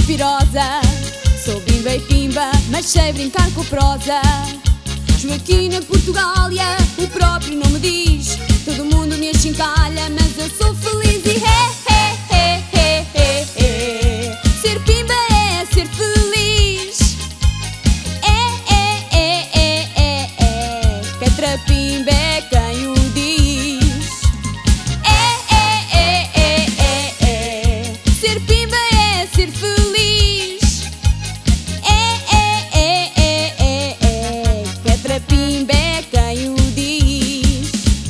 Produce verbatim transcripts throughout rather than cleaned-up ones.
pirosa. Sou bimba e pimba, mas sei brincar com prosa. Joaquina, Portugália, o próprio nome diz. Todo mundo me achincalha, mas eu sou feliz e he, he, he, he, he, he. Ser pimba é ser feliz. É, é, é, é, é, é. Catrapimba é quem o diz. É, é, é, é, é, é. Ser pimba é ser feliz. É, é, é, é, é, é. Catrapimba é quem o diz.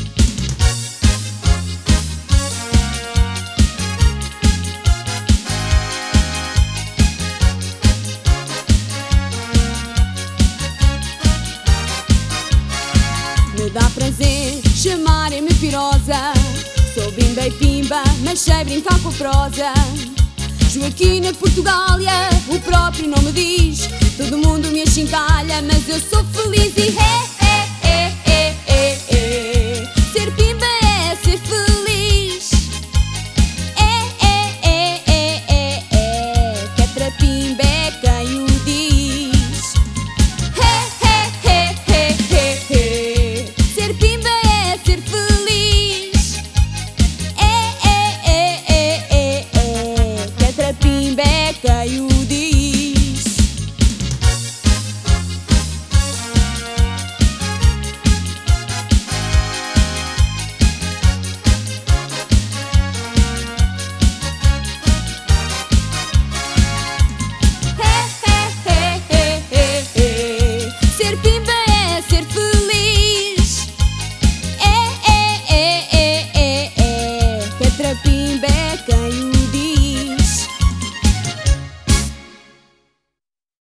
Me dá prazer chamarem-me pirosa. Sou bimba e pimba, mas sei brincar com prosa. Joaquina, Portugália, o próprio nome diz. Todo mundo me achincalha, mas eu sou feliz e he,